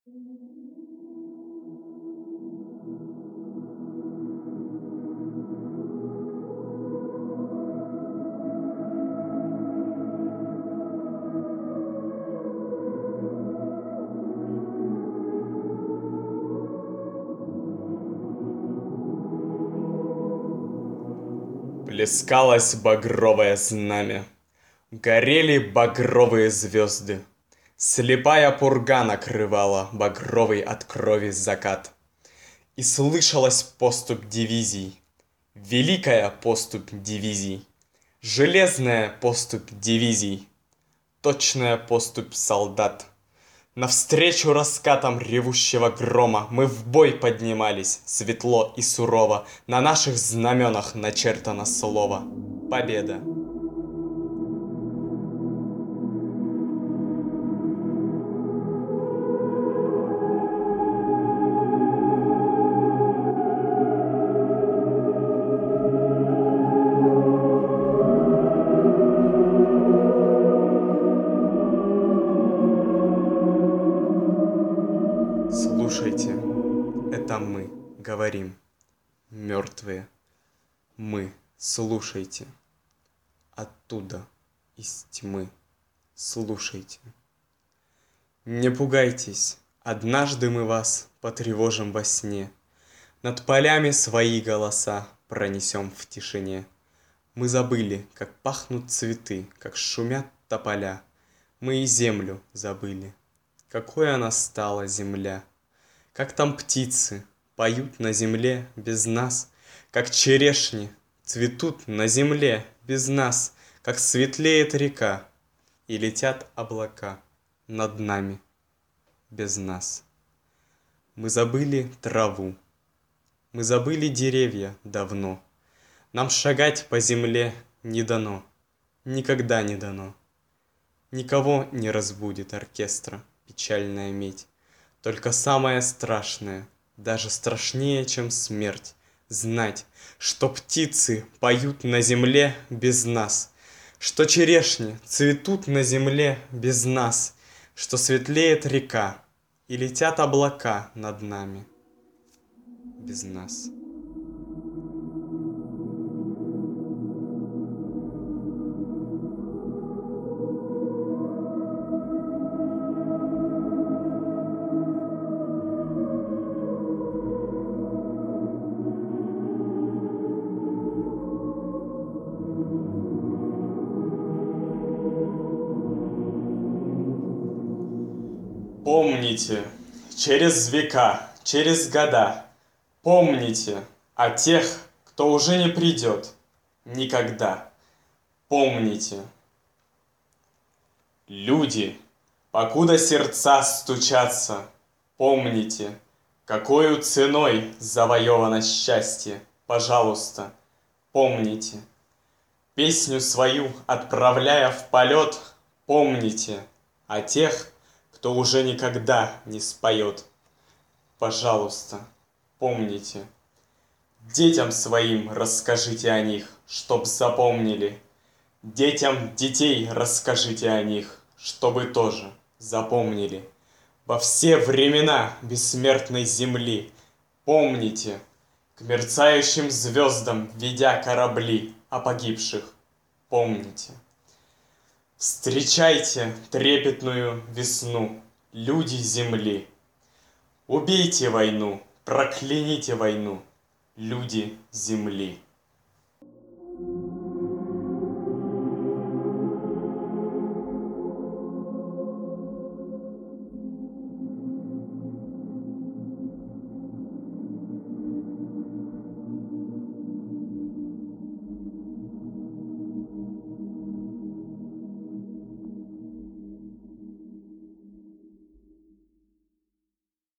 Плескалось багровое знамя, горели багровые звезды, слепая пурга накрывала багровый от крови закат. И слышалась поступь дивизий, великая поступь дивизий, железная поступь дивизий, точная поступь солдат. Навстречу раскатам ревущего грома мы в бой поднимались, светло и сурово. На наших знаменах начертано слово «Победа». Слушайте, это мы говорим, мертвые. Мы, слушайте. Оттуда, из тьмы, слушайте. Не пугайтесь, однажды мы вас потревожим во сне. Над полями свои голоса пронесем в тишине. Мы забыли, как пахнут цветы, как шумят тополя. Мы и землю забыли. Какой она стала, земля! Как там птицы поют на земле без нас, как черешни цветут на земле без нас, как светлеет река и летят облака над нами без нас. Мы забыли траву, мы забыли деревья давно. Нам шагать по земле не дано, никогда не дано. Никого не разбудит оркестра печальная медь. Только самое страшное, даже страшнее, чем смерть, знать, что птицы поют на земле без нас, что черешни цветут на земле без нас, что светлеет река и летят облака над нами без нас. Помните, через века, через года, помните о тех, кто уже не придет никогда. Помните. Люди, покуда сердца стучатся, помните, какою ценой завоевано счастье, пожалуйста, помните. Песню свою отправляя в полет, помните о тех, кто уже никогда не споет. Пожалуйста, помните. Детям своим расскажите о них, чтоб запомнили. Детям детей расскажите о них, чтобы тоже запомнили. Во все времена бессмертной земли помните, к мерцающим звездам ведя корабли о погибших, помните. Встречайте трепетную весну, люди земли. Убейте войну, прокляните войну, люди земли.